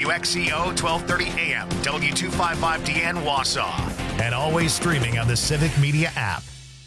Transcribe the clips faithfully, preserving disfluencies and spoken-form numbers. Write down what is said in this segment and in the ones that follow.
W X C O twelve thirty A M, W two fifty-five D N Wausau, and always streaming on the Civic Media app.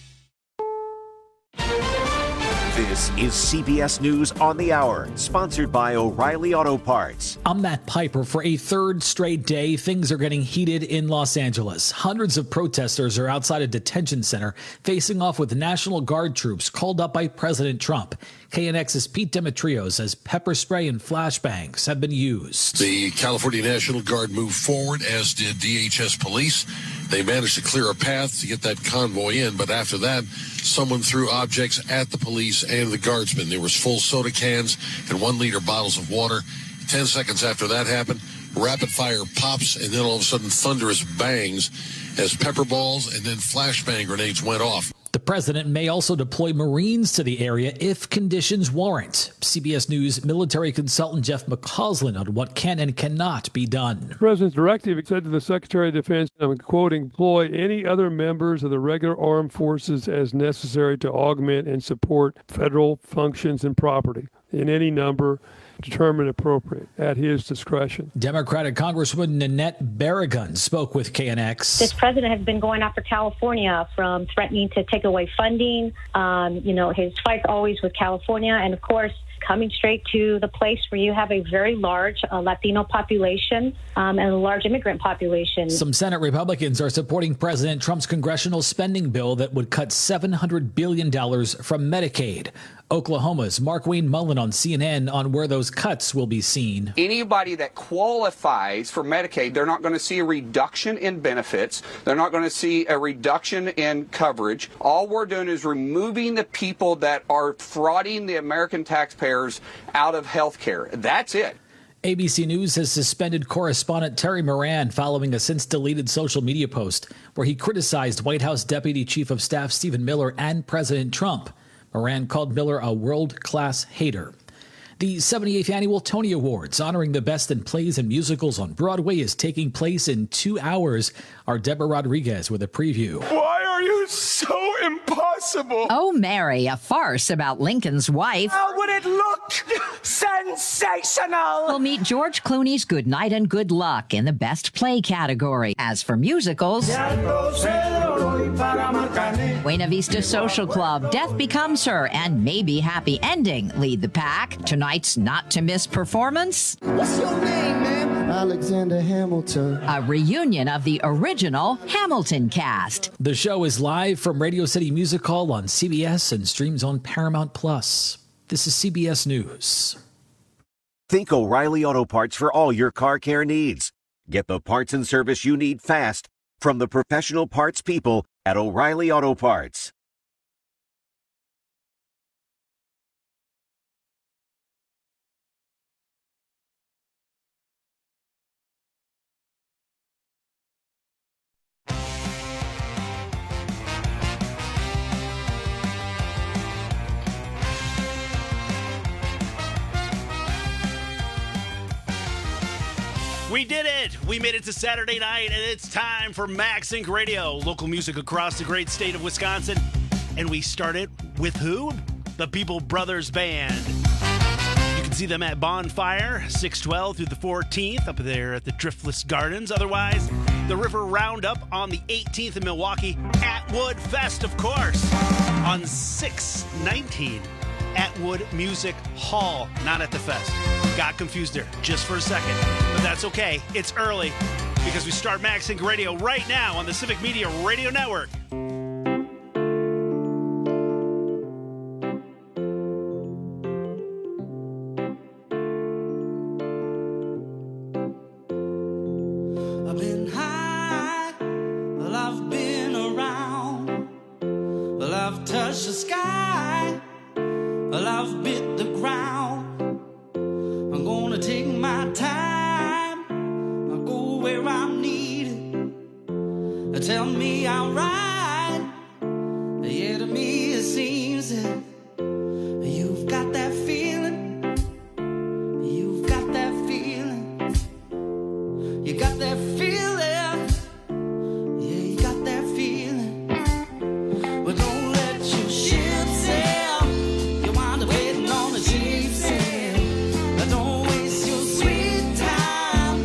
This is C B S News on the Hour, sponsored by O'Reilly Auto Parts. I'm Matt Piper. For a third straight day, things are getting heated in Los Angeles. Hundreds of protesters are outside a detention center facing off with National Guard troops called up by President Trump. K N X's Pete Demetriou says pepper spray and flashbangs have been used. The California National Guard moved forward, as did D H S police. They managed to clear a path to get that convoy in, but after that, someone threw objects at the police and the guardsmen. There was full soda cans and one-liter bottles of water. Ten seconds after that happened, rapid fire pops, and then all of a sudden thunderous bangs as pepper balls and then flashbang grenades went off. The president may also deploy Marines to the area if conditions warrant. C B S News military consultant Jeff McCausland on what can and cannot be done. The president's directive said to the Secretary of Defense, I'm quoting, employ any other members of the regular armed forces as necessary to augment and support federal functions and property in any number determined appropriate at his discretion. Democratic Congresswoman Nanette Barragan spoke with K N X. This president has been going after California, from threatening to take away funding. Um, you know, his fight's always with California, and of course, coming straight to the place where you have a very large uh, Latino population um, and a large immigrant population. Some Senate Republicans are supporting President Trump's congressional spending bill that would cut seven hundred billion dollars from Medicaid. Oklahoma's Mark Wayne Mullen on C N N on where those cuts will be seen. Anybody that qualifies for Medicaid, they're not going to see a reduction in benefits. They're not going to see a reduction in coverage. All we're doing is removing the people that are frauding the American taxpayers out of health care. That's it. A B C News has suspended correspondent Terry Moran following a since-deleted social media post where he criticized White House Deputy Chief of Staff Stephen Miller and President Trump. Moran called Miller a world-class hater. The seventy-eighth Annual Tony Awards, honoring the best in plays and musicals on Broadway, is taking place in two hours. Our Deborah Rodriguez with a preview. Why are you so impossible? Oh, Mary, a farce about Lincoln's wife. How would it look? Sensational! We'll meet George Clooney's Good Night and Good Luck in the Best Play category. As for musicals, Buena Vista Social Club, Death Becomes Her, and Maybe Happy Ending lead the pack. Tonight's not-to-miss performance. What's your name, man? Alexander Hamilton. A reunion of the original Hamilton cast. The show is live from Radio City Music Hall on C B S and streams on Paramount Plus. This is C B S News. Think O'Reilly Auto Parts for all your car care needs. Get the parts and service you need fast from the professional parts people at O'Reilly Auto Parts. We did it! We made it to Saturday night, and it's time for MaxSync Radio, local music across the great state of Wisconsin. And we started with who? The People Brothers Band. You can see them at Bonfire, six twelve through the fourteenth, up there at the Driftless Gardens. Otherwise, the River Roundup on the eighteenth in Milwaukee, Atwood Fest, of course, on six nineteen. Atwood Music Hall, not at the fest. Got confused there just for a second, but that's okay. It's early because we start MaxSync Radio right now on the Civic Media Radio Network. I've been high, well, I've been around, well, I've touched the sky. Well, I've bit the ground. I'm gonna take my time. I'll go where I'm needed. Tell me I'm right. Yeah, to me it seems that you've got that feeling. You've got that feeling. You got that feeling. Yeah, you got that feeling. But don't let your ship sail. Waiting on the cheap sale. Don't waste your sweet time.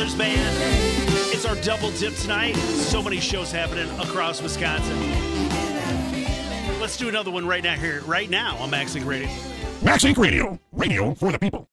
Brothers Band. It's our double dip tonight. So many shows happening across Wisconsin. Let's do another one right now here, right now on Max Inc Radio. Max Inc Radio, radio for the people.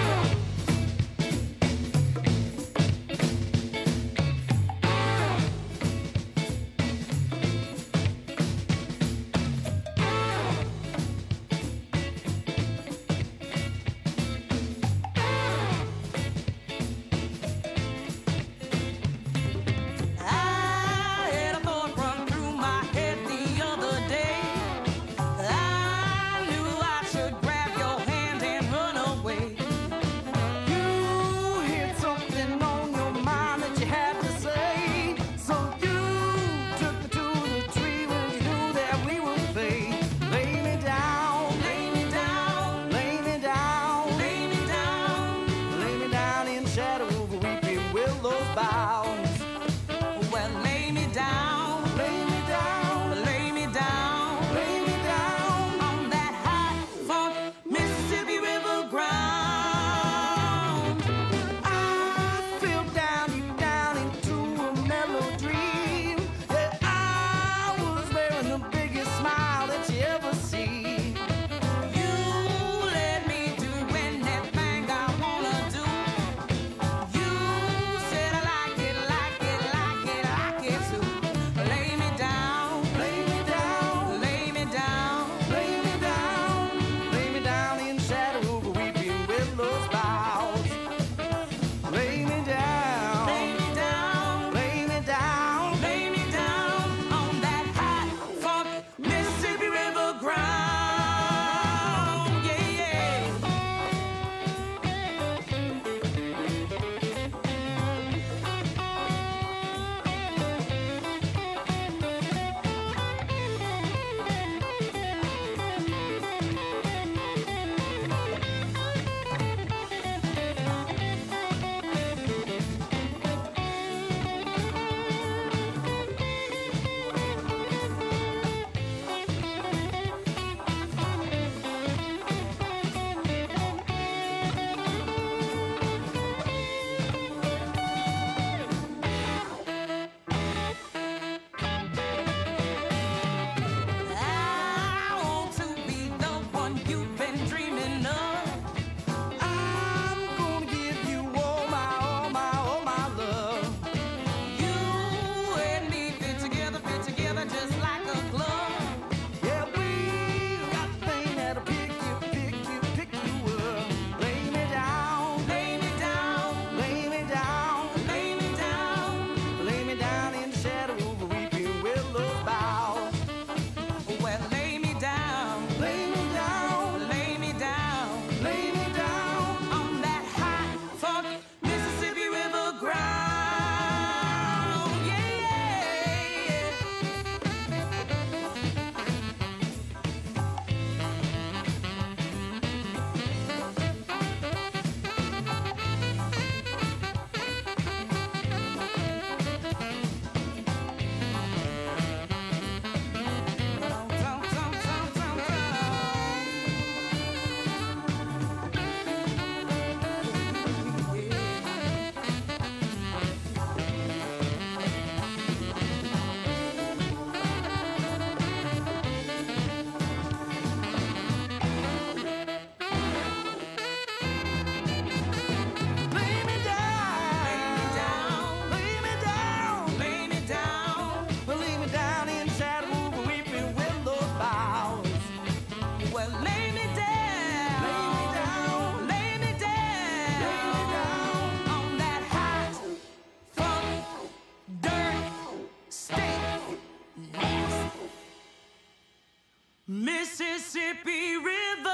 Mississippi River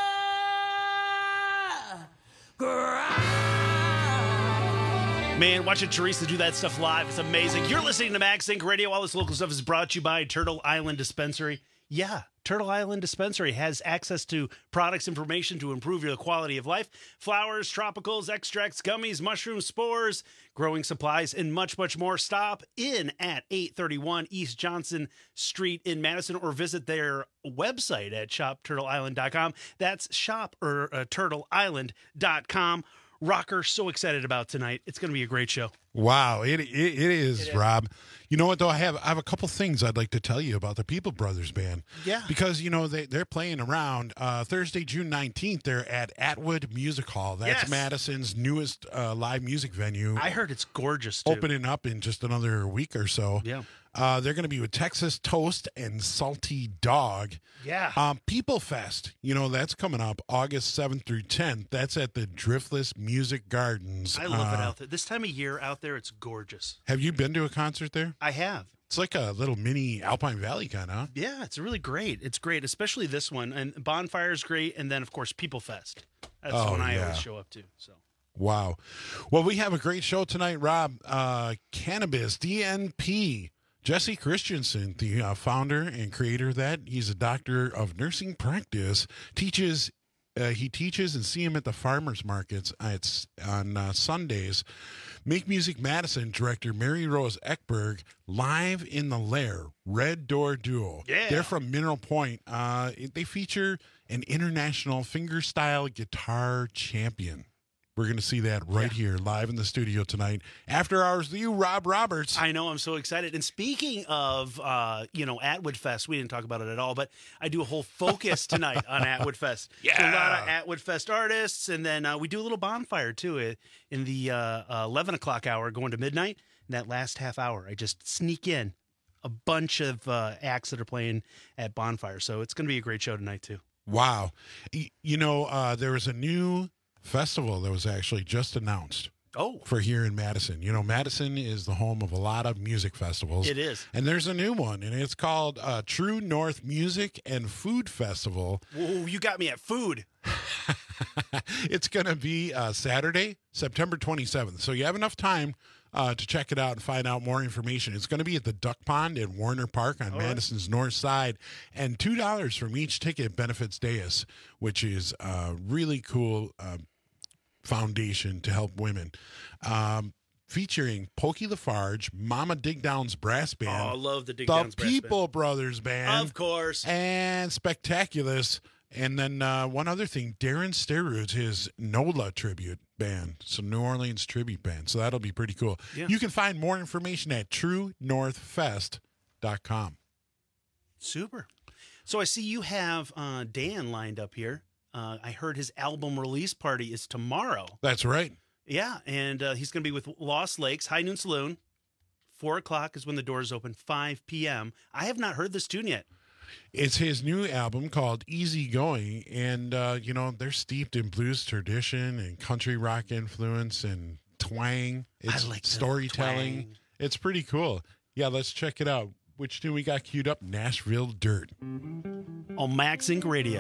grind. Man, watching Teresa do that stuff live is amazing. You're listening to Max Inc Radio. All this local stuff is brought to you by Turtle Island Dispensary. Yeah, Turtle Island Dispensary has access to products information to improve your quality of life. Flowers, tropicals, extracts, gummies, mushrooms, spores, growing supplies, and much, much more. Stop in at eight thirty-one East Johnson Street in Madison or visit their website at shop turtle island dot com. That's shop or uh, turtle island dot com. rocker. So excited about tonight. It's going to be a great show. Wow, it it, it is, It is. Rob. You know what, though? I have I have a couple things I'd like to tell you about the People Brothers Band. Yeah. Because, you know, they, they're playing around uh, Thursday, June nineteenth. They're at Atwood Music Hall. That's Yes. Madison's newest uh, live music venue. I heard it's gorgeous, too. Opening up in just another week or so. Yeah. Uh, they're going to be with Texas Toast and Salty Dog. Yeah. Um, People Fest, you know, that's coming up August seventh through tenth. That's at the Driftless Music Gardens. I love it Uh, out there. This time of year out there, it's gorgeous. Have you been to a concert there? I have. It's like a little mini Alpine Valley kind of. Yeah, it's really great. It's great, especially this one. And Bonfire is great. And then, of course, People Fest. That's Oh, the one I yeah. always show up to. So. Wow. Well, we have a great show tonight, Rob. Uh, Cannabis, D N P. Jesse Christensen, the uh, founder and creator of that, he's a doctor of nursing practice, teaches Uh, he teaches and see him at the farmers markets at, on uh, Sundays. Make Music Madison director Mary Rose Eckberg, live in the Lair, Red Door Duo. Yeah. They're from Mineral Point. Uh, they feature an international fingerstyle guitar champion. We're going to see that right yeah. here live in the studio tonight. After hours with you, Rob Roberts. I know. I'm so excited. And speaking of, uh, you know, Atwood Fest, we didn't talk about it at all, but I do a whole focus tonight on Atwood Fest. Yeah. So a lot of Atwood Fest artists. And then uh, we do a little bonfire, too, in the uh, uh, eleven o'clock hour going to midnight. In that last half hour, I just sneak in a bunch of uh, acts that are playing at Bonfire. So it's going to be a great show tonight, too. Wow. You know, uh, there was a new festival that was actually just announced. Oh. For here in Madison. You know, Madison is the home of a lot of music festivals. It is. And there's a new one, and it's called uh, True North Music and Food Festival. Whoa, you got me at food. It's going to be uh, Saturday, September twenty-seventh. So you have enough time uh, to check it out and find out more information. It's going to be at the Duck Pond in Warner Park on All Madison's right. north side. And two dollars from each ticket benefits Deus, which is a really cool uh, foundation to help women. Um, featuring Pokey Lafarge, Mama Digdown's Brass Band. Oh, I love the Digdown's The Brass People Band. Brothers Band. Of course. And Spectaculous. And then uh, one other thing, Darren Steroods, his NOLA tribute band. So New Orleans tribute band. So that'll be pretty cool. Yeah. You can find more information at true north fest dot com. Super. So I see you have uh, Dan lined up here. Uh, I heard his album release party is tomorrow. That's right. Yeah, and uh, he's going to be with Lost Lakes, High Noon Saloon. Four o'clock is when the doors open, five p.m. I have not heard this tune yet. It's his new album called Easy Going, and, uh, you know, they're steeped in blues tradition and country rock influence and twang. It's I like storytelling. twang. It's pretty cool. Yeah, let's check it out. Which tune we got queued up? Nashville Dirt. On Max Inc Radio.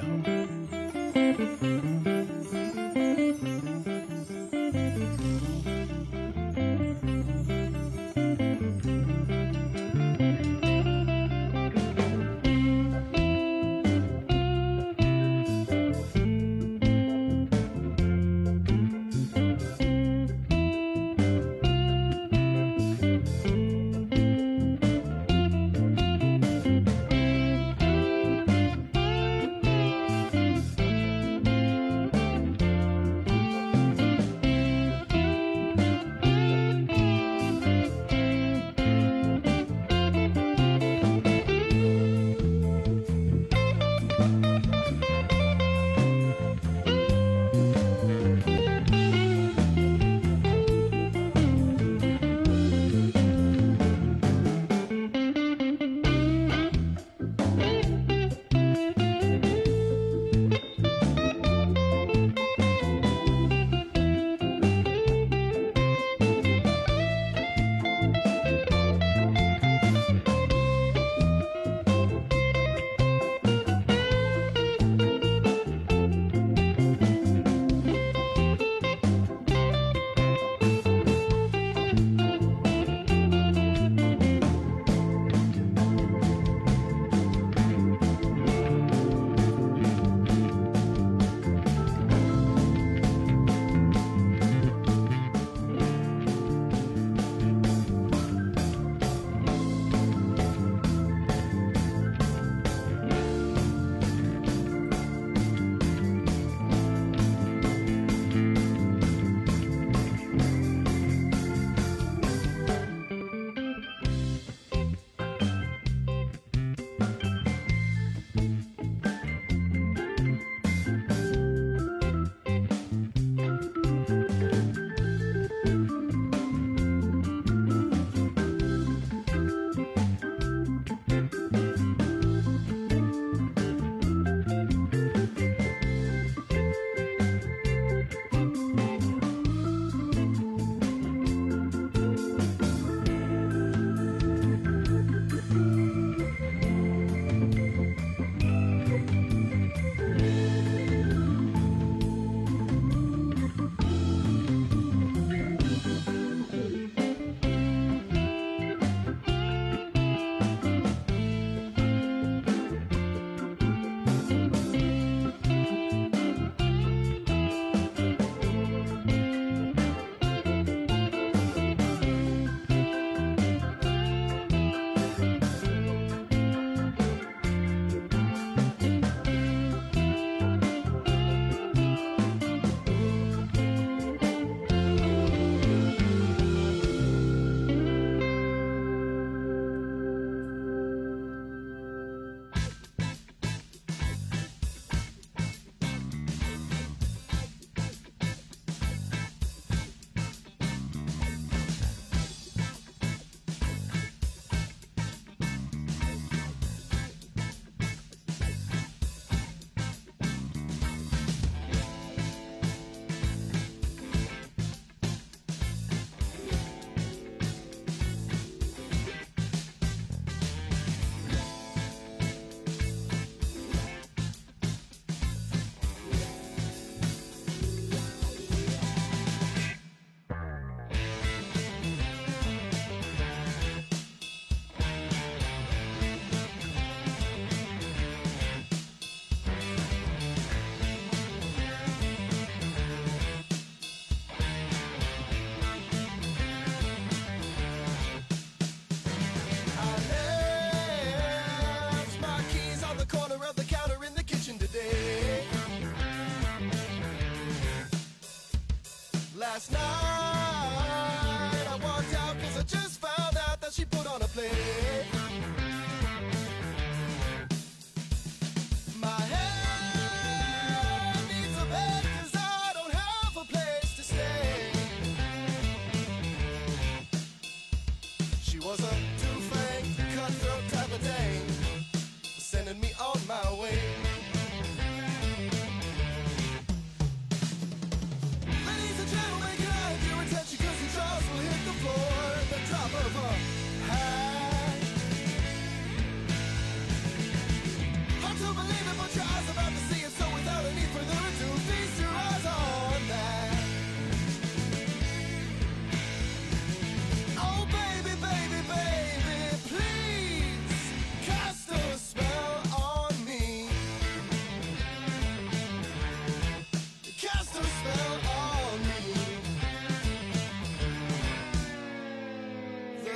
the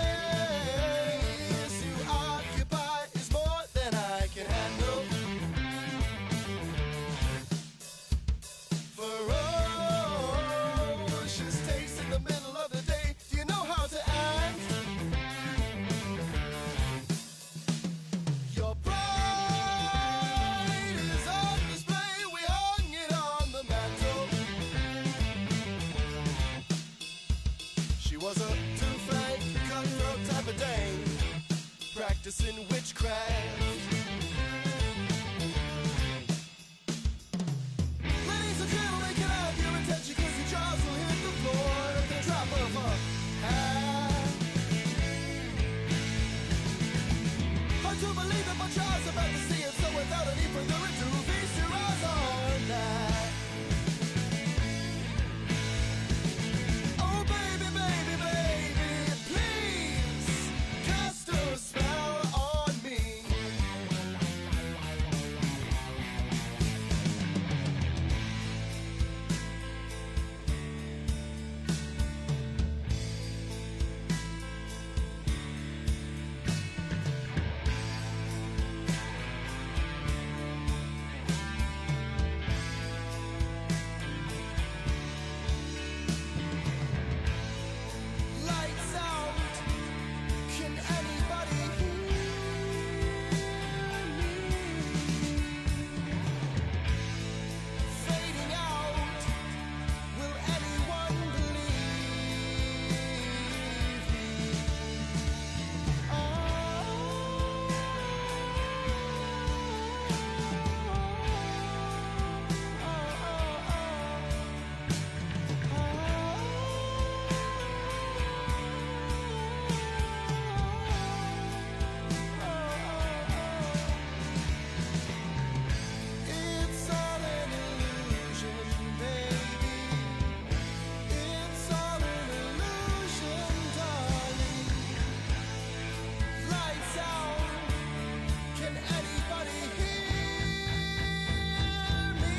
space you occupy is more than I can handle. Ferocious taste in the middle of the day. Do you know how to act? Your pride is on display. We hung it on the mantle. She was a two-flanked, cutthroat type of dame, practicing witchcraft. Ladies and gentlemen, can I have your attention? Cause the jaws will hit the floor at the drop of a hat. Hard to believe that my jaw's about to see it, so without any further ado, feast your eyes on that. Oh baby, baby, baby, please cast a spell on me. Lights out. Can anybody hear me? Fading out. Will anyone believe me? Oh, it's all an illusion, baby. It's all an illusion, darling. Lights out. Can anybody hear me?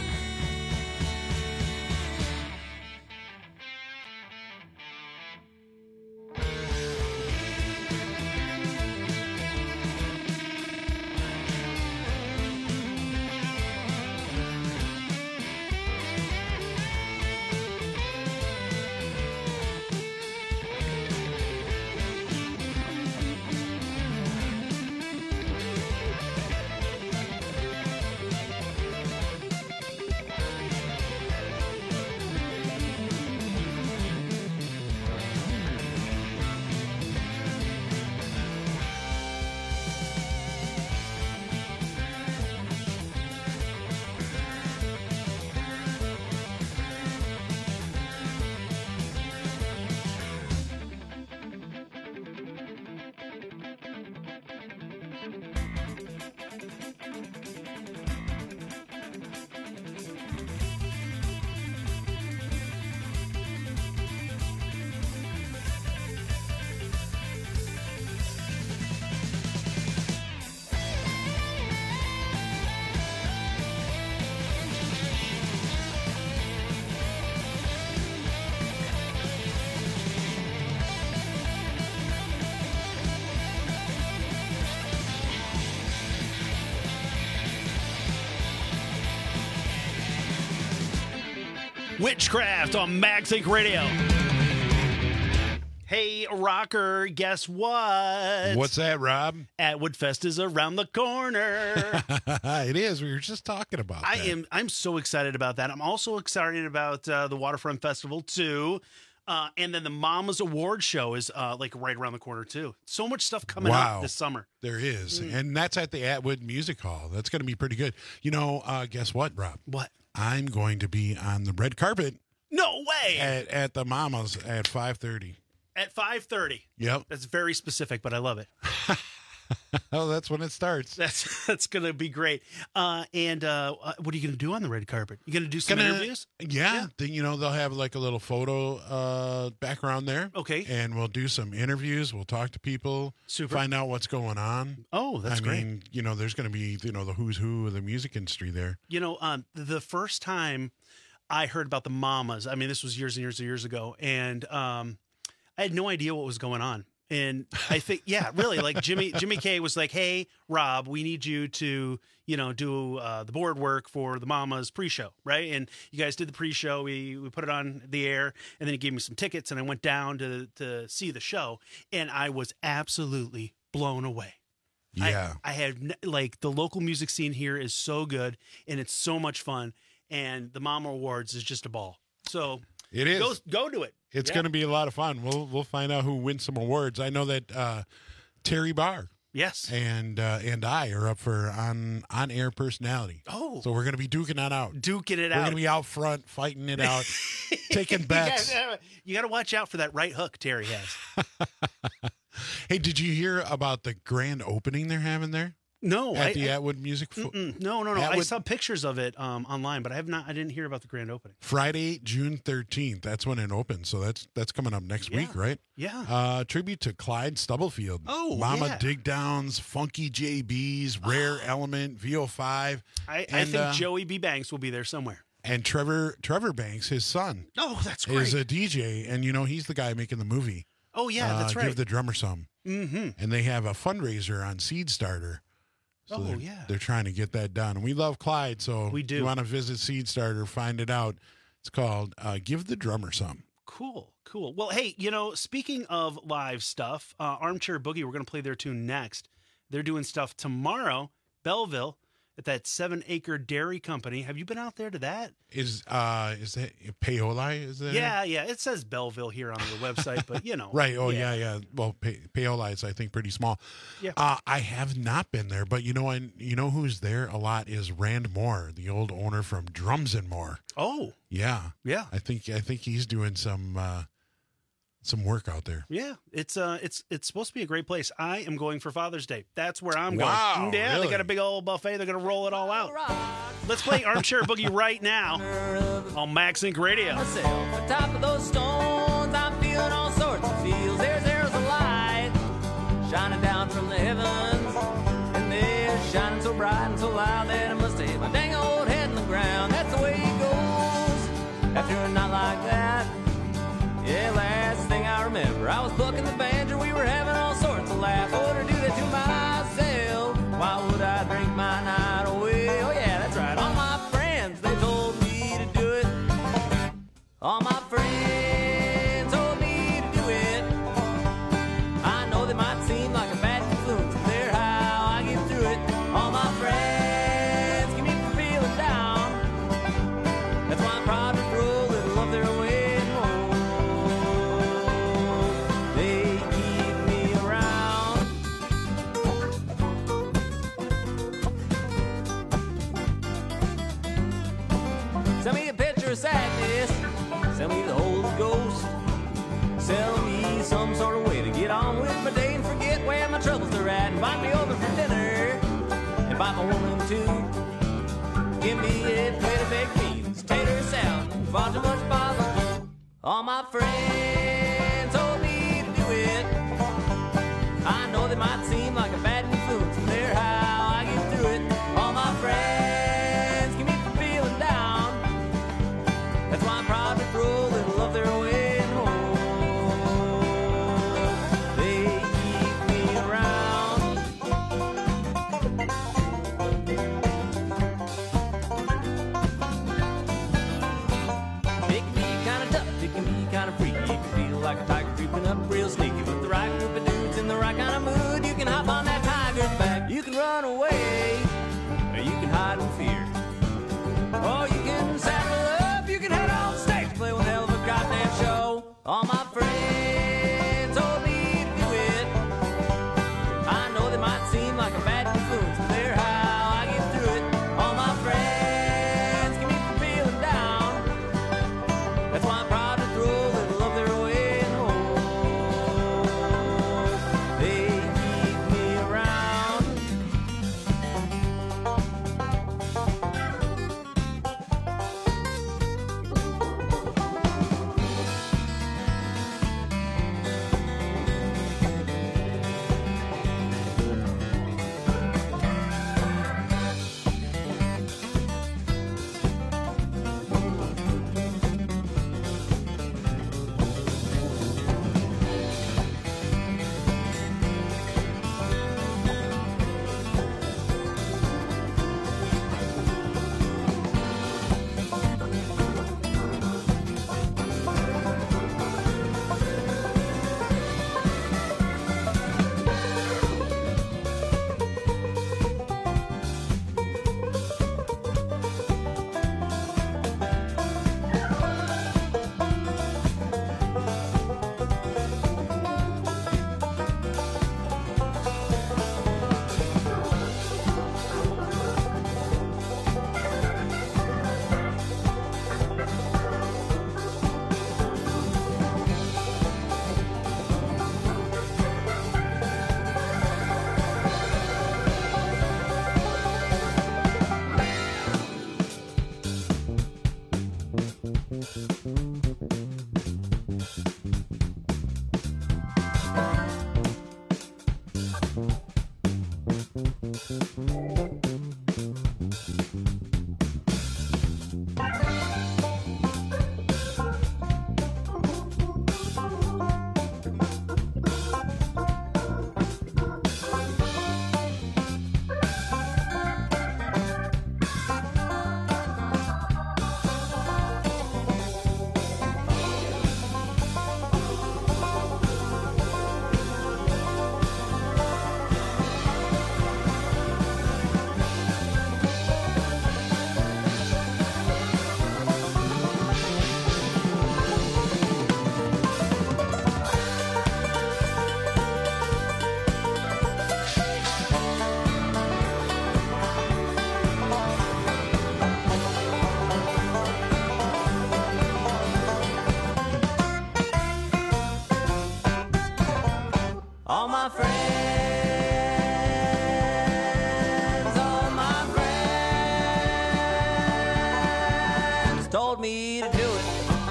Witchcraft on Max Inc Radio. Hey, rocker, guess what? What's that, Rob? Atwood Fest is around the corner. It is. We were just talking about I that. am. I'm so excited about that. I'm also excited about uh, the Waterfront Festival too, uh, and then the Mama's Award Show is uh, like right around the corner too. So much stuff coming Wow. up this summer. There is. Mm. And that's at the Atwood Music Hall. That's going to be pretty good. You know, uh, guess what, Rob? What? I'm going to be on the red carpet. No way. At, at the Mama's at five thirty. At five thirty. Yep. That's very specific, but I love it. Oh, that's when it starts. That's that's going to be great. Uh, and uh, what are you going to do on the red carpet? You going to do some Gonna, interviews? Yeah. yeah. Then, you know, they'll have like a little photo uh, background there. Okay. And we'll do some interviews. We'll talk to people. Super. Find out what's going on. Oh, that's I great. I mean, you know, there's going to be, you know, the who's who of the music industry there. You know, um, the first time I heard about the Mamas, I mean, this was years and years and years ago, and um, I had no idea what was going on. And I think, yeah, really, like Jimmy Jimmy K was like, hey, Rob, we need you to, you know, do uh, the board work for the Mamas pre-show, right? And you guys did the pre-show. We we put it on the air, and then he gave me some tickets, and I went down to to see the show, and I was absolutely blown away. Yeah. I, I had, like, the local music scene here is so good, and it's so much fun, and the Mama Awards is just a ball. So it is. Go, go to it. It's Yeah. going to be a lot of fun. We'll we'll find out who wins some awards. I know that uh, Terry Barr, yes, and uh, and I are up for on on air personality. Oh, so we're going to be duking it out, duking it we're out. We're going to be out front, fighting it out, taking bets. You got to watch out for that right hook Terry has. Hey, did you hear about the grand opening they're having there? No, at I, the I, Atwood Music. Fo- no, no, no. Atwood- I saw pictures of it um, online, but I have not. I didn't hear about the grand opening. Friday, June thirteenth. That's when it opens. So that's that's coming up next Yeah. week, right? Yeah. Uh, tribute to Clyde Stubblefield. Oh, Mama yeah. Dig Downs, Funky J B's, Rare Element, V O five. I, I and, think uh, Joey B. Banks will be there somewhere. And Trevor Trevor Banks, his son, Oh, that's great. is a D J, and you know he's the guy making the movie. Oh, yeah, that's uh, right. Give the Drummer Some. Mm-hmm. And they have a fundraiser on Seed Starter. So Oh, they're, yeah. they're trying to get that done. And we love Clyde, so We do. you want to visit Seed Starter, find it out. It's called uh, Give the Drummer Some. Cool, cool. Well, hey, you know, speaking of live stuff, uh, Armchair Boogie, we're going to play their tune next. They're doing stuff tomorrow, Belleville, at that Seven Acre Dairy Company. Have you been out there to that? Is uh is that Paoli? Is that Yeah, yeah. It says Belleville here on their website, but you know. right? Oh yeah, yeah. Well, pa- Paoli is I think pretty small. Yeah. Uh, I have not been there, but you know, I you know who's there a lot is Rand Moore, the old owner from Drums and More. Oh, Yeah, yeah. I think I think he's doing some uh, some work out there. Yeah, it's uh, it's it's supposed to be a great place. I am going for Father's Day. That's where I'm Wow, going. Yeah, really? they got a big old buffet. They're gonna roll it all out. Let's play Armchair Boogie right now on Max Inc Radio. Myself on top of those stones, I'm feeling all sorts of feels. There's there's a light shining down from the heavens, and they're shining so bright and so loud that I must have hit my dang old head in the ground. That's the way it goes after a night like that. Yeah, last thing I remember, I was bucking the banjo. We were having all sorts of laughs. I would do that to myself. Why would I drink my night away? Oh yeah, that's right. All my friends, they told me to do it. All my friends told me to do it. I know they might seem like a bad influence, but they're how I get through it. All my friends keep me from feeling down. That's why I'm proud to throw a little of their way home. They keep me around. Send me a picture of sadness. Send me the Holy Ghost. Sell me some sort of way to get on with my day and forget where my troubles are at. Invite me over for dinner. Invite my woman too. Give me a plate of baked beans, tater salad, far too much bother. All my friends told me to do it. I know they might seem like a bad influence, but they're how I get through it. All my friends keep me from feeling down. That's why I'm proud to throw a little of their way home. They keep me around. It can be kind of tough, it can be kind of free. It can feel All my friends, all my friends told me to do it.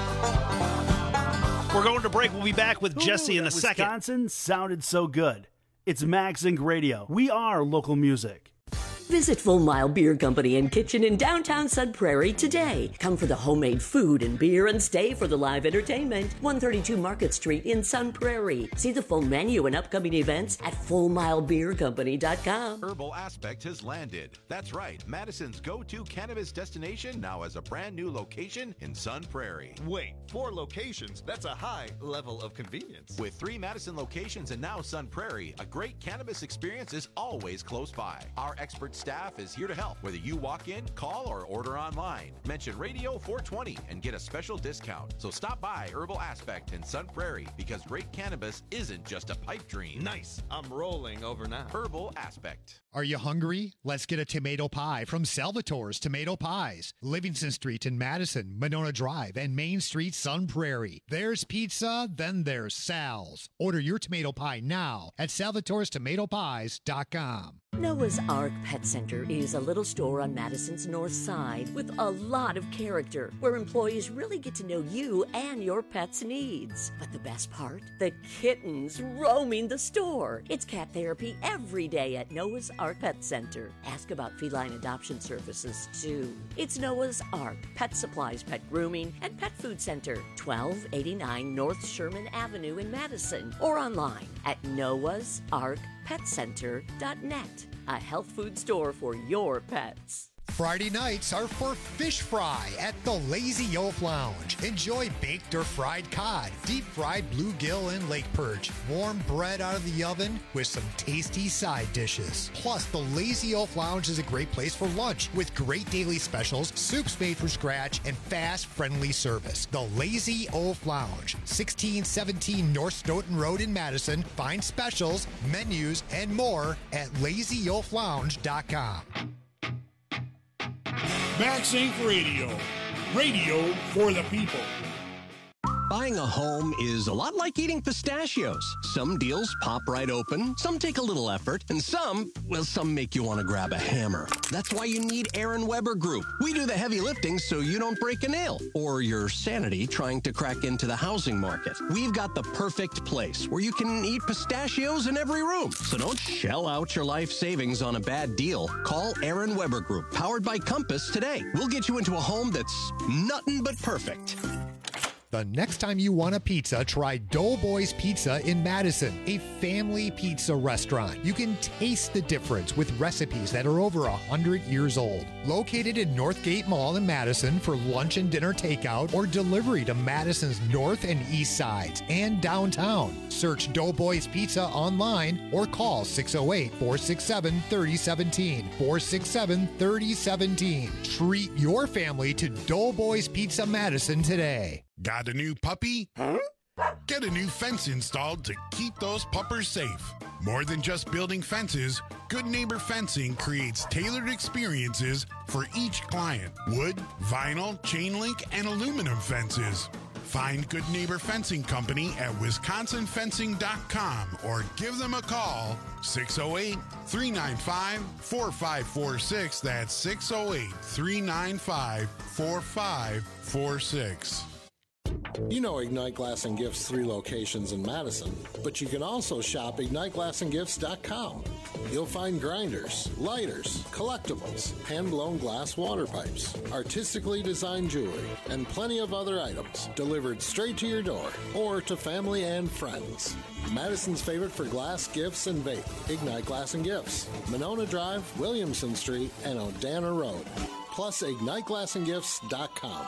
We're going to break. We'll be back with Jesse in a second. Wisconsin sounded so good. It's Max Inc Radio. We are local music. Visit Full Mile Beer Company and Kitchen in downtown Sun Prairie today. Come for the homemade food and beer and stay for the live entertainment. one thirty-two Market Street in Sun Prairie. See the full menu and upcoming events at full mile beer company dot com. Herbal Aspect has landed. That's right. Madison's go-to cannabis destination now has a brand new location in Sun Prairie. Wait, four locations? That's a high level of convenience. With three Madison locations and now Sun Prairie, a great cannabis experience is always close by. Our expert staff is here to help, whether you walk in, call, or order online. Mention Radio four twenty and get a special discount. So stop by Herbal Aspect in Sun Prairie, because great cannabis isn't just a pipe dream. Nice. I'm rolling over now. Herbal Aspect. Are you hungry? Let's get a tomato pie from Salvatore's Tomato Pies. Livingston Street in Madison, Monona Drive, and Main Street, Sun Prairie. There's pizza, then there's Sal's. Order your tomato pie now at salvatores tomato pies dot com. Noah's Ark Pet Center is a little store on Madison's north side with a lot of character, where employees really get to know you and your pet's needs. But the best part? The kittens roaming the store. It's cat therapy every day at Noah's Ark Pet Center. Ask about feline adoption services, too. It's Noah's Ark Pet Supplies, Pet Grooming, and Pet Food Center, twelve eighty-nine North Sherman Avenue in Madison, or online at noahs ark pet center dot net. A health food store for your pets. Friday nights are for fish fry at the Lazy Oaf Lounge. Enjoy baked or fried cod, deep fried bluegill and lake perch, warm bread out of the oven with some tasty side dishes. Plus, the Lazy Oaf Lounge is a great place for lunch with great daily specials, soups made from scratch, and fast, friendly service. The Lazy Oaf Lounge, sixteen seventeen North Stoughton Road in Madison. Find specials, menus, and more at lazy oaf lounge dot com. Max Inc Radio. Radio for the people. Buying a home is a lot like eating pistachios. Some deals pop right open, some take a little effort, and some, well, some make you want to grab a hammer. That's why you need Aaron Weber Group. We do the heavy lifting so you don't break a nail or your sanity trying to crack into the housing market. We've got the perfect place where you can eat pistachios in every room. So don't shell out your life savings on a bad deal. Call Aaron Weber Group, powered by Compass, today. We'll get you into a home that's nothing but perfect. The next time you want a pizza, try Doughboys Pizza in Madison, a family pizza restaurant. You can taste the difference with recipes that are over one hundred years old. Located in Northgate Mall in Madison for lunch and dinner takeout or delivery to Madison's north and east sides and downtown. Search Doughboys Pizza online or call six oh eight, four six seven, three oh one seven, four six seven, three oh one seven. Treat your family to Doughboys Pizza Madison today. Got a new puppy? Huh? Get a new fence installed to keep those puppers safe. More than just building fences, Good Neighbor Fencing creates tailored experiences for each client. Wood, vinyl, chain link, and aluminum fences. Find Good Neighbor Fencing Company at wisconsin fencing dot com or give them a call, six oh eight, three nine five, four five four six. That's six oh eight, three nine five, four five four six. You know Ignite Glass and Gifts' three locations in Madison, but you can also shop ignite glass and gifts dot com. You'll find grinders, lighters, collectibles, hand-blown glass water pipes, artistically designed jewelry, and plenty of other items delivered straight to your door or to family and friends. Madison's favorite for glass, gifts, and vape, Ignite Glass and Gifts, Monona Drive, Williamson Street, and Odana Road. Plus, ignite glass and gifts dot com.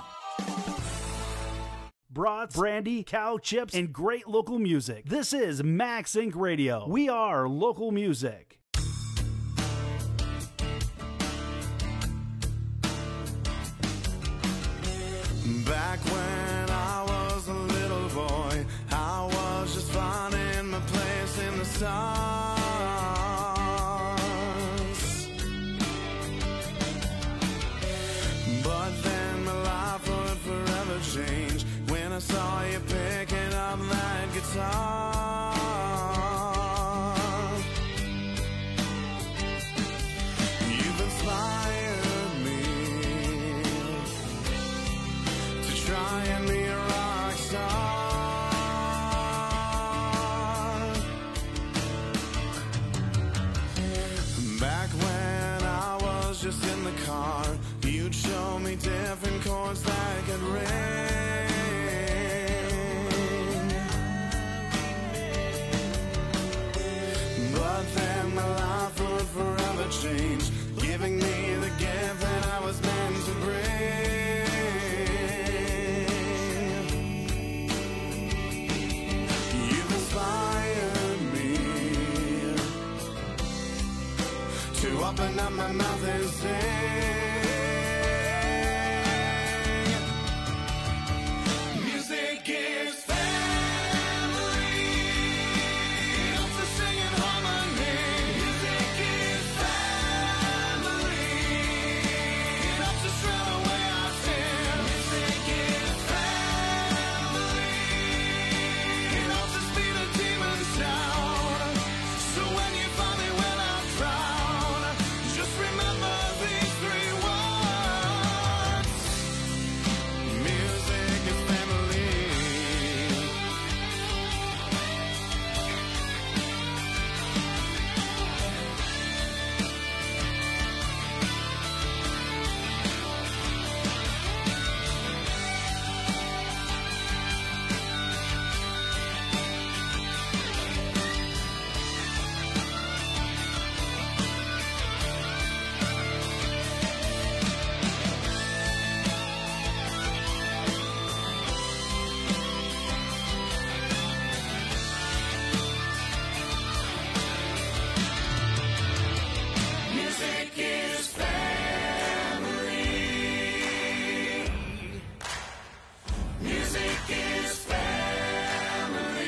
Brats, brandy, cow chips, and great local music. This is Max Inc Radio. We are local music. Back when I was a little boy, I was just finding my place in the stars. But then my life would forever change when I saw you picking up that guitar. us in the car, you'd show me different chords that could ring. But then my life would forever change, giving me the gift that I was meant to bring. You've inspired me to open up my mouth and sing. Music is family. It helps us sing in harmony. Music is family. It helps us drown away our tears. Music is family. It helps us beat the demons down. So when you find me when I'm drowned, just remember these three words. Music is family. Music is family. Music is family.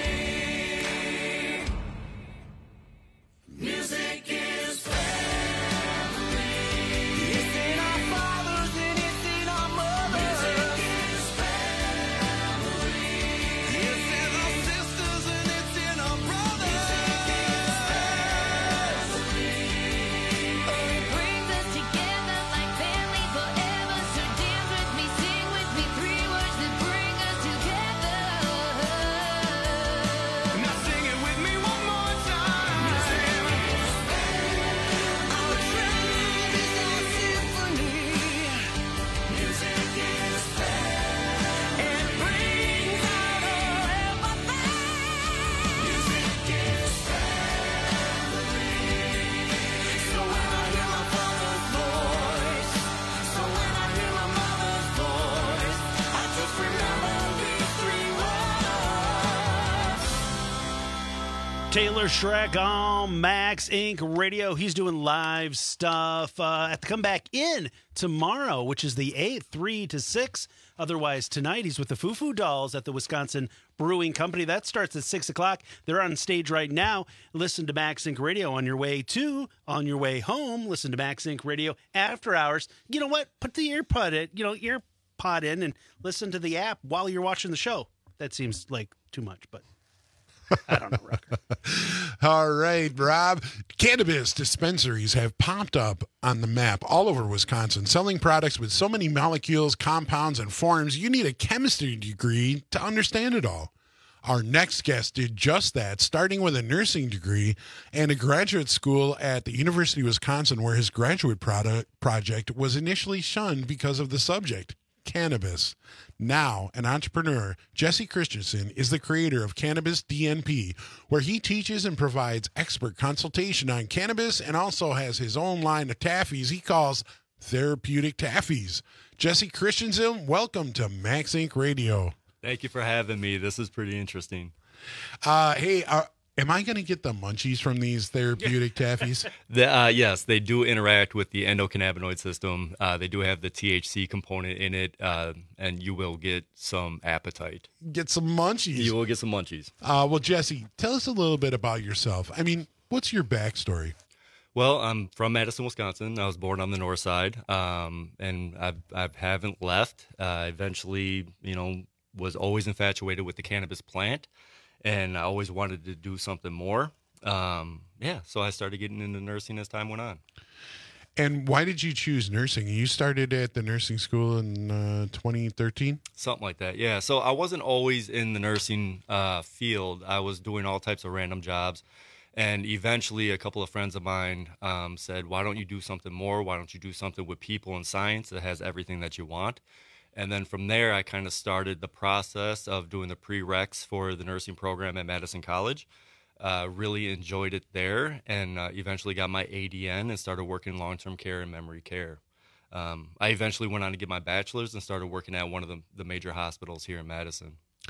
Music is family. It's in our fathers and it's in our mothers. Music is family. It's in our sisters and it's in our brothers. Music is family. It brings us together like family forever. So dance with me, sing with me, three words that bring us together. Now sing it with me one more time. Music is our trend is our symphony. Music is it brings out our empathy. Music is family. So when I hear my father's voice, so when I hear my mother's voice, I just remember these three words. Taylor Schreck on Max Incorporated. Radio. He's doing live stuff uh, at the Comeback Inn tomorrow, which is the eighth, three to six. Otherwise, tonight he's with the Foo Foo Dolls at the Wisconsin Brewing Company. That starts at six o'clock. They're on stage right now. Listen to Max Inc Radio on your way to, on your way home. Listen to Max Inc Radio after hours. You know what? Put the earpod in, you know, earpod in and listen to the app while you're watching the show. That seems like too much, but I don't know, Rucker. All right, Rob. Cannabis dispensaries have popped up on the map all over Wisconsin, selling products with so many molecules, compounds, and forms, you need a chemistry degree to understand it all. Our next guest did just that, starting with a nursing degree and a graduate school at the University of Wisconsin, where his graduate product project was initially shunned because of the subject, cannabis. Now, an entrepreneur, Jesse Christensen is the creator of Cannabis D N P, where he teaches and provides expert consultation on cannabis and also has his own line of taffies he calls therapeutic taffies. Jesse Christensen, welcome to Max Inc Radio. Thank you for having me. This is pretty interesting. Uh, hey, uh, am I going to get the munchies from these therapeutic taffies? The, uh, yes, they do interact with the endocannabinoid system. Uh, they do have the T H C component in it, uh, and you will get some appetite. Get some munchies. You will get some munchies. Uh, well, Jesse, tell us a little bit about yourself. I mean, what's your backstory? Well, I'm from Madison, Wisconsin. I was born on the north side, um, and I I haven't left. Uh, eventually, you know, was always infatuated with the cannabis plant, and I always wanted to do something more. Um, yeah, so I started getting into nursing as time went on. And why did you choose nursing? You started at the nursing school in uh, twenty thirteen? Something like that, yeah. So I wasn't always in the nursing uh, field. I was doing all types of random jobs. And eventually, a couple of friends of mine um, said, why don't you do something more? Why don't you do something with people and science that has everything that you want? And then from there, I kind of started the process of doing the prereqs for the nursing program at Madison College. Uh, really enjoyed it there, and uh, eventually got my A D N and started working long-term care and memory care. Um, I eventually went on to get my bachelor's and started working at one of the, the major hospitals here in Madison.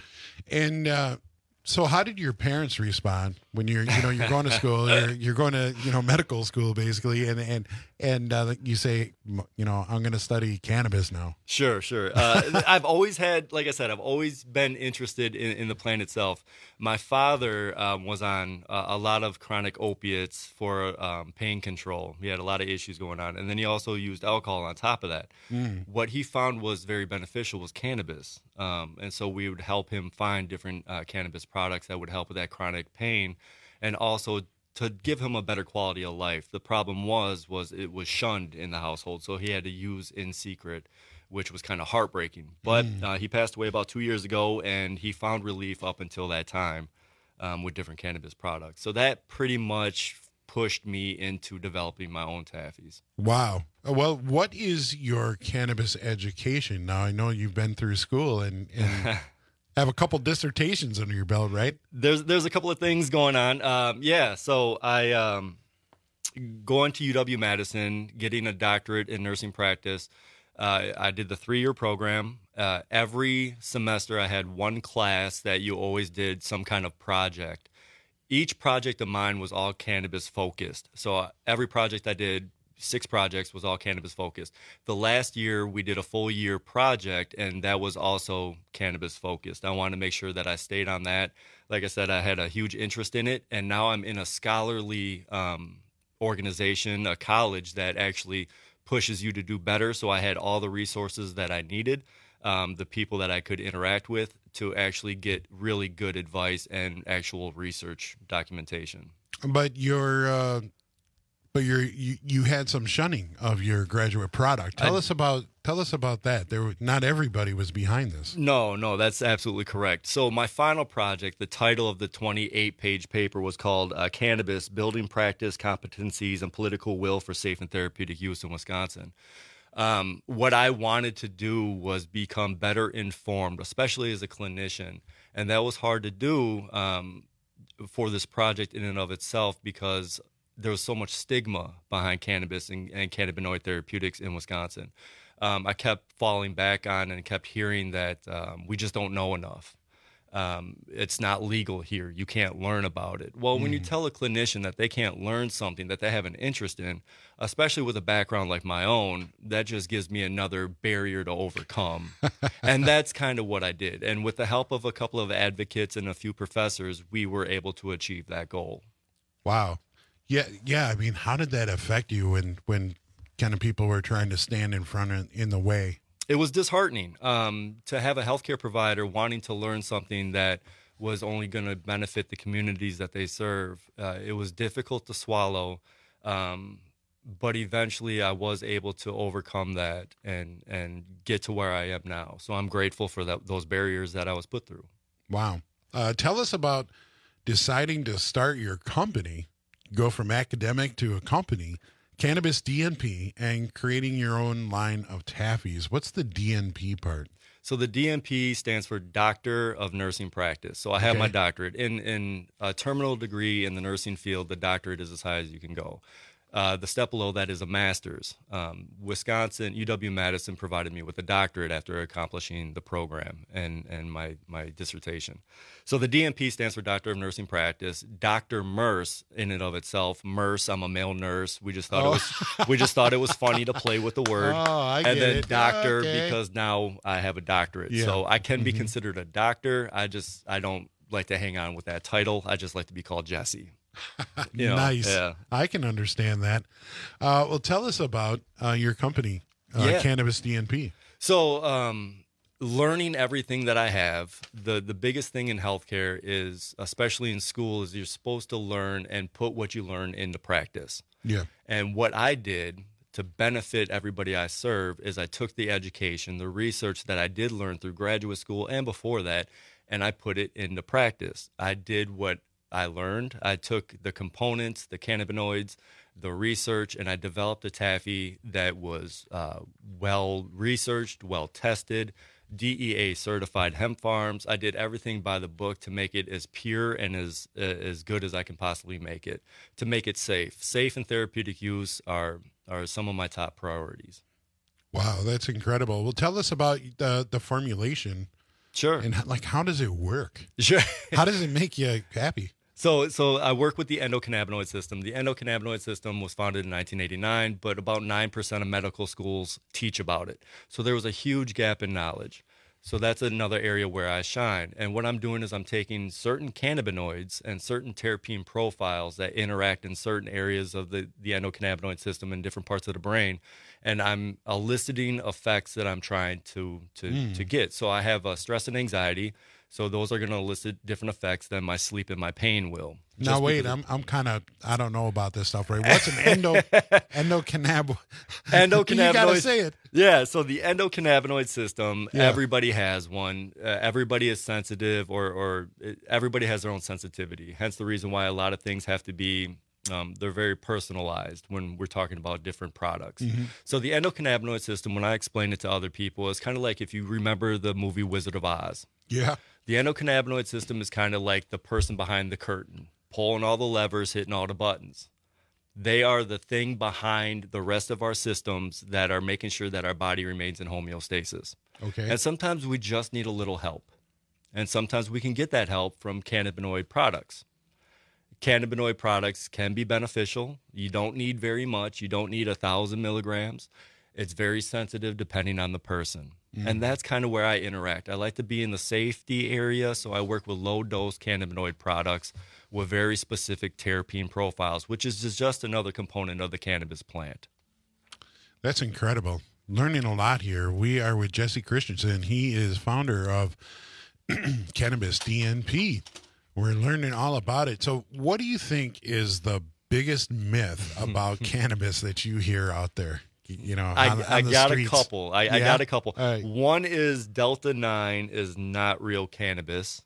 And uh, so, how did your parents respond when you're, you know, you're going to school, you're, you're going to, you know, medical school basically, and and and uh, you say, you know, I'm going to study cannabis now? Sure, sure. Uh, I've always had, like I said, I've always been interested in, in the plant itself. My father um, was on uh, a lot of chronic opiates for um, pain control. He had a lot of issues going on, and then he also used alcohol on top of that. Mm. What he found was very beneficial was cannabis, um, and so we would help him find different uh, cannabis products that would help with that chronic pain, and also to give him a better quality of life. The problem was, was it was shunned in the household, so he had to use in secret, which was kind of heartbreaking. But Mm. uh, he passed away about two years ago, and he found relief up until that time um, with different cannabis products. So that pretty much pushed me into developing my own taffies. Wow. Well, what is your cannabis education? Now, I know you've been through school and, and have a couple dissertations under your belt, right? There's there's a couple of things going on. Um, yeah, so I um, going to U W Madison, getting a doctorate in nursing practice. Uh, I did the three-year program. Uh, every semester, I had one class that you always did some kind of project. Each project of mine was all cannabis focused. So uh, every project I did, six projects, was all cannabis focused. The last year we did a full year project, and that was also cannabis focused. I wanted to make sure that I stayed on that. Like I said, I had a huge interest in it, and now I'm in a scholarly um, organization, a college that actually pushes you to do better. So I had all the resources that I needed, um, the people that I could interact with to actually get really good advice and actual research documentation. But your uh, but your you, you had some shunning of your graduate product. Tell I- us about tell us about that. There were, not everybody was behind this. No, no, that's absolutely correct. So my final project, the title of the twenty-eight page paper was called uh, Cannabis, Building Practice, Competencies, and Political Will for Safe and Therapeutic Use in Wisconsin. Um, what I wanted to do was become better informed, especially as a clinician. And that was hard to do um, for this project in and of itself because there was so much stigma behind cannabis and, and cannabinoid therapeutics in Wisconsin. Um, I kept falling back on and kept hearing that um, we just don't know enough. Um, it's not legal here. You can't learn about it. Well, when you tell a clinician that they can't learn something that they have an interest in, especially with a background like my own, that just gives me another barrier to overcome. And that's kind of what I did. And with the help of a couple of advocates and a few professors, we were able to achieve that goal. Wow. Yeah, yeah. I mean, how did that affect you when when kind of people were trying to stand in front of, in the way? It was disheartening um, to have a healthcare provider wanting to learn something that was only going to benefit the communities that they serve. Uh, it was difficult to swallow, um, but eventually I was able to overcome that and and get to where I am now. So I'm grateful for that, those barriers that I was put through. Wow. Uh, tell us about deciding to start your company, go from academic to a company, Cannabis D N P, and creating your own line of taffies. What's the D N P part? So the D N P stands for Doctor of Nursing Practice. So I have Okay. my doctorate. In in a terminal degree in the nursing field, the doctorate is as high as you can go. Uh, the step below that is a master's. Um, Wisconsin, U W Madison provided me with a doctorate after accomplishing the program and, and my, my dissertation. So the D N P stands for Doctor of Nursing Practice. Doctor Merce, in and of itself, Merce, I'm a male nurse. We just thought Oh. it was we just thought it was funny to play with the word. Oh, I and get then it. doctor Okay. because now I have a doctorate. Yeah. So I can be Mhm. considered a doctor. I just I don't like to hang on with that title. I just like to be called Jesse. You know, Nice. yeah. I can understand that. Uh, well, tell us about uh, your company, uh, Yeah. Cannabis D N P. So, um, learning everything that I have, the the biggest thing in healthcare is, especially in school, is you're supposed to learn and put what you learn into practice. Yeah. And what I did to benefit everybody I serve is I took the education, the research that I did learn through graduate school and before that, and I put it into practice. I did what I learned. I took the components, the cannabinoids, the research, and I developed a taffy that was uh, well researched, well tested, D E A certified hemp farms. I did everything by the book to make it as pure and as uh, as good as I can possibly make it, to make it safe. Safe and therapeutic use are are some of my top priorities. Wow, that's incredible. Well, tell us about the the formulation. Sure. And like, how does it work? Sure. How does it make you happy? So, so I work with the endocannabinoid system. The endocannabinoid system was founded in nineteen eighty-nine, but about nine percent of medical schools teach about it. So there was a huge gap in knowledge. So that's another area where I shine. And what I'm doing is I'm taking certain cannabinoids and certain terpene profiles that interact in certain areas of the, the endocannabinoid system in different parts of the brain, and I'm eliciting effects that I'm trying to to, Mm. to get. So I have uh, stress and anxiety. So those are going to elicit different effects than my sleep and my pain will. Now Just wait, because I'm I'm kind of I don't know about this stuff, right? What's an endo endocannab? endocannabinoid. You gotta say it. Yeah, so the endocannabinoid system, Yeah. everybody has one. Uh, everybody is sensitive, or or it, everybody has their own sensitivity. Hence the reason why a lot of things have to be. Um, they're very personalized when we're talking about different products. Mhm. So the endocannabinoid system, when I explain it to other people, is kind of like if you remember the movie Wizard of Oz. Yeah. The endocannabinoid system is kind of like the person behind the curtain, pulling all the levers, hitting all the buttons. They are the thing behind the rest of our systems that are making sure that our body remains in homeostasis. Okay. And sometimes we just need a little help. And sometimes we can get that help from cannabinoid products. Cannabinoid products can be beneficial. You don't need very much. You don't need a thousand milligrams. It's very sensitive depending on the person. Mm. And that's kind of where I interact. I like to be in the safety area, so I work with low-dose cannabinoid products with very specific terpene profiles, which is just- just another component of the cannabis plant. That's incredible. Learning a lot here. We are with Jesse Christensen. He is founder of Cannabis D N P. We're learning all about it. So what do you think is the biggest myth about cannabis that you hear out there? You know, I, on, I on the got streets? a couple. I, I Yeah? got a couple. All right. One is Delta nine is not real cannabis.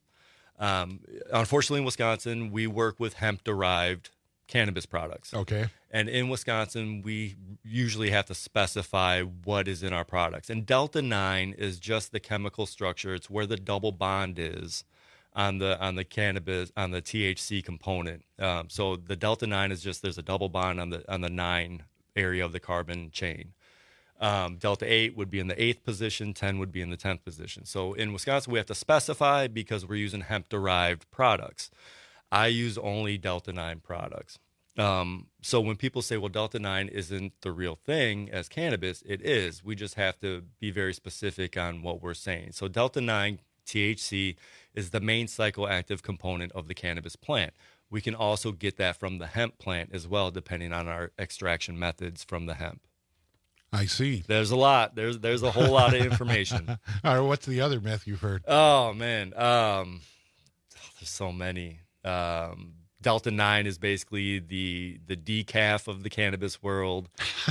Um, unfortunately, in Wisconsin, we work with hemp-derived cannabis products. Okay. And in Wisconsin, we usually have to specify what is in our products. And Delta nine is just the chemical structure. It's where the double bond is on the on the cannabis, on the T H C component. Um, so the Delta nine is just there's a double bond on the on the nine area of the carbon chain. Um, Delta eight would be in the eighth position, ten would be in the tenth position. So in Wisconsin, we have to specify because we're using hemp-derived products. I use only Delta nine products. Um, so when people say, well, Delta nine isn't the real thing as cannabis, it is. We just have to be very specific on what we're saying. So Delta nine T H C is the main psychoactive component of the cannabis plant. We can also get that from the hemp plant as well, depending on our extraction methods from the hemp. I see. There's a lot. There's there's a whole lot of information. All right, what's the other myth you've heard? Oh man, um, there's so many. Um, Delta nine is basically the the decaf of the cannabis world.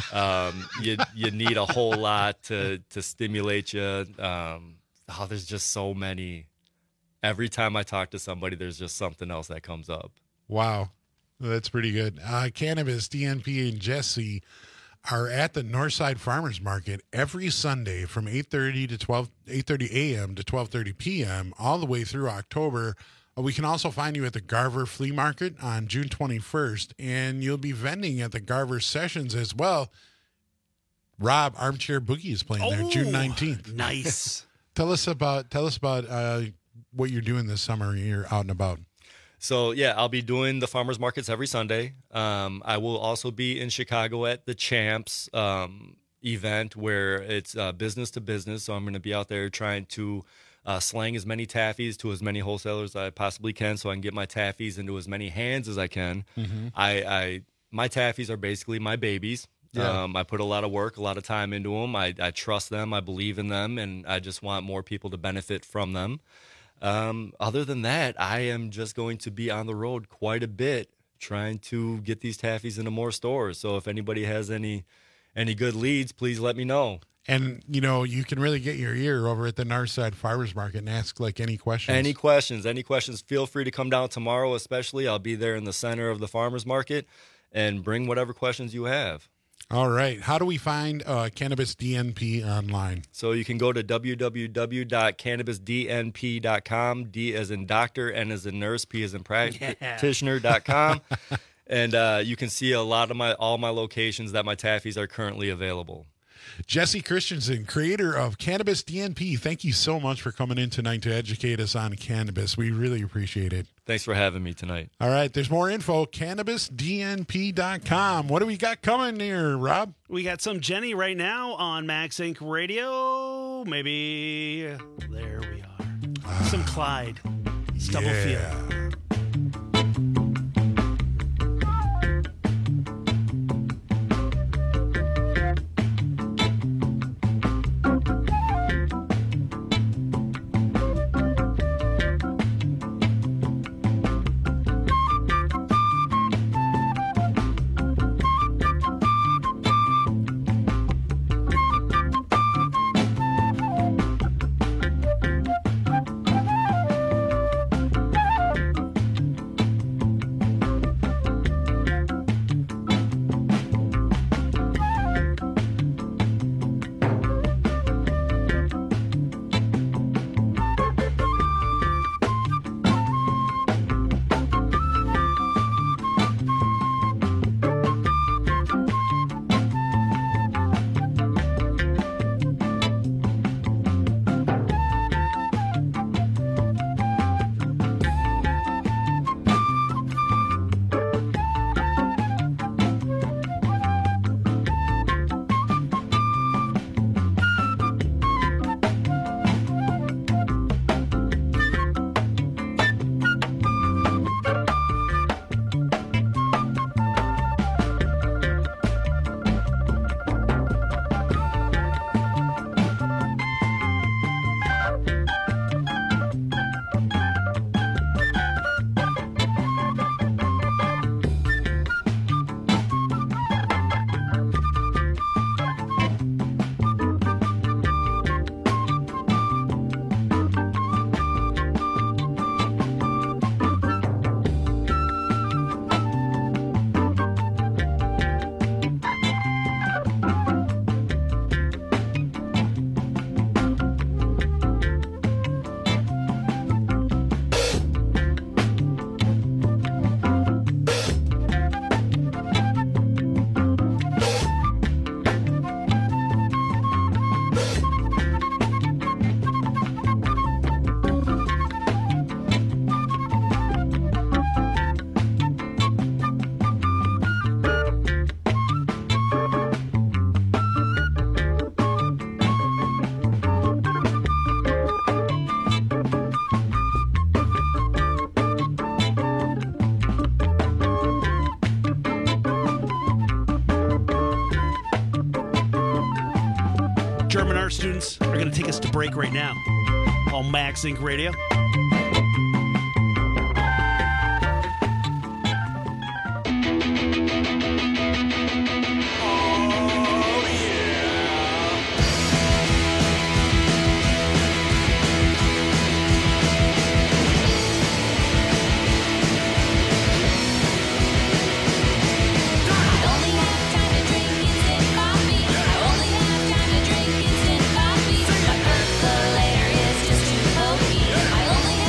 Um, you you need a whole lot to to stimulate you. Um, oh, there's just so many. Every time I talk to somebody, there's just something else that comes up. Wow, that's pretty good. Uh, Cannabis, D N P, and Jesse are at the Northside Farmers Market every Sunday from eight thirty to twelve, eight thirty a.m. to twelve thirty p.m. all the way through October. Uh, we can also find you at the Garver Flea Market on June twenty-first, and you'll be vending at the Garver Sessions as well. Rob, Armchair Boogie is playing there June nineteenth. Nice. Tell us about tell us about uh, what you're doing this summer. You're out and about. So, yeah, I'll be doing the farmers markets every Sunday. Um, I will also be in Chicago at the Champs um, event where it's uh, business to business. So I'm going to be out there trying to uh, slang as many taffies to as many wholesalers as I possibly can so I can get my taffies into as many hands as I can. Mhm. I, I My taffies are basically my babies. Yeah. Um, I put a lot of work, a lot of time into them. I, I trust them. I believe in them. And I just want more people to benefit from them. Um, other than that, I am just going to be on the road quite a bit trying to get these taffies into more stores. So if anybody has any any good leads, please let me know. And, you know, you can really get your ear over at the Northside Farmers Market and ask, like, any questions. Any questions, any questions, feel free to come down tomorrow especially. I'll be there in the center of the farmers market and bring whatever questions you have. All right. How do we find uh, Cannabis D N P online? So you can go to w w w dot cannabis d n p dot com, D as in doctor, N as in nurse, P as in practitioner dot com. And uh, you can see a lot of my all my locations that my taffies are currently available. Jesse Christensen, creator of Cannabis D N P, thank you so much for coming in tonight to educate us on cannabis. We really appreciate it. Thanks for having me tonight. All right, there's more info, cannabis d n p dot com. What do we got coming here, Rob? We got some Jenny right now on Max Inc Radio. Maybe there we are. Some Clyde. Stubblefield. Yeah. German art students are going to take us to break right now on Max Inc Radio. My percolator is just too pokey. I only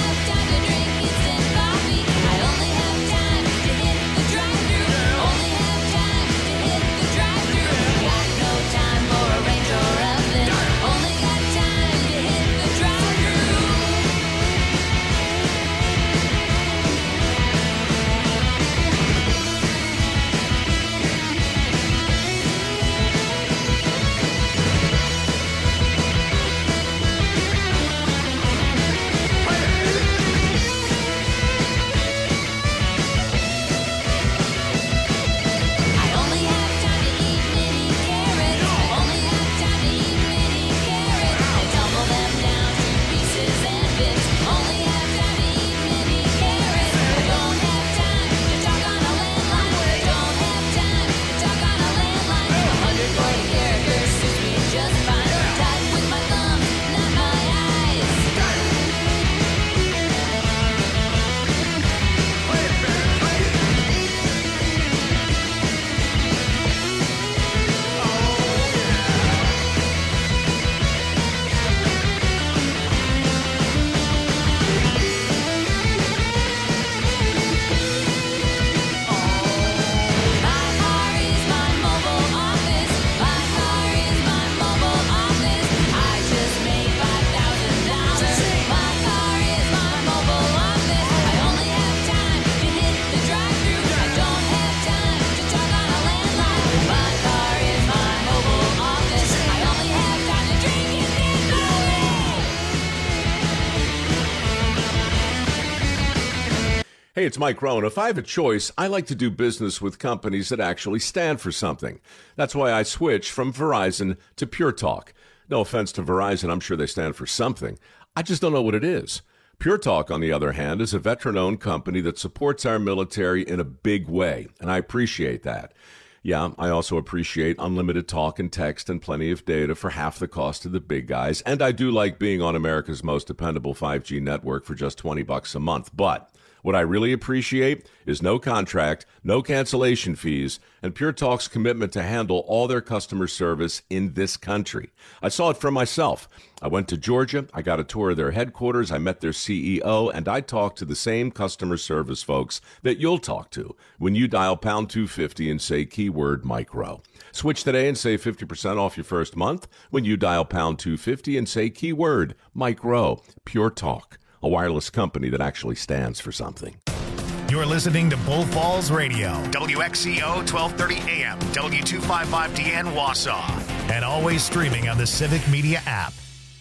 Hey, it's Mike Rohn. If I have a choice, I like to do business with companies that actually stand for something. That's why I switched from Verizon to Pure Talk. No offense to Verizon, I'm sure they stand for something. I just don't know what it is. Pure Talk, on the other hand, is a veteran-owned company that supports our military in a big way, and I appreciate that. Yeah, I also appreciate unlimited talk and text and plenty of data for half the cost of the big guys, and I do like being on America's most dependable five G network for just twenty bucks a month, but what I really appreciate is no contract, no cancellation fees, and Pure Talk's commitment to handle all their customer service in this country. I saw it for myself. I went to Georgia, I got a tour of their headquarters, I met their C E O, and I talked to the same customer service folks that you'll talk to when you dial pound two fifty and say keyword micro. Switch today and save fifty percent off your first month when you dial pound two fifty and say keyword micro. Pure Talk, a wireless company that actually stands for something. You're listening to Bull Falls Radio, W X C O twelve thirty A M, W two fifty-five D N Wausau, and always streaming on the Civic Media app.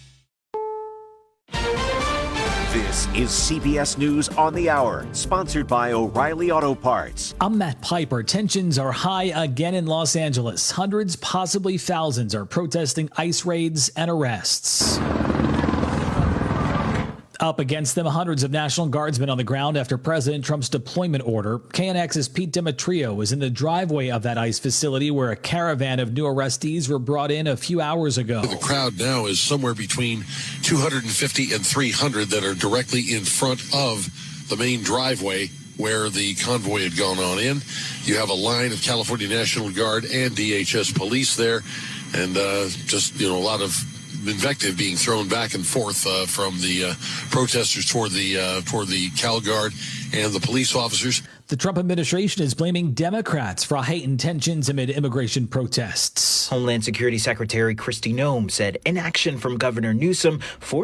This is C B S News on the Hour, sponsored by O'Reilly Auto Parts. I'm Matt Piper. Tensions are high again in Los Angeles. Hundreds, possibly thousands, are protesting ICE raids and arrests. Up against them, hundreds of National Guardsmen on the ground after President Trump's deployment order. K N X's Pete Demetrio was in the driveway of that ICE facility where a caravan of new arrestees were brought in a few hours ago. The crowd now is somewhere between two hundred fifty and three hundred that are directly in front of the main driveway where the convoy had gone on in. You have a line of California National Guard and D H S police there, and uh, just, you know, a lot of invective being thrown back and forth uh, from the uh, protesters toward the uh, toward the Cal Guard and the police officers. The Trump administration is blaming Democrats for heightened tensions amid immigration protests. Homeland Security Secretary Kristi Noem said inaction from Governor Newsom forced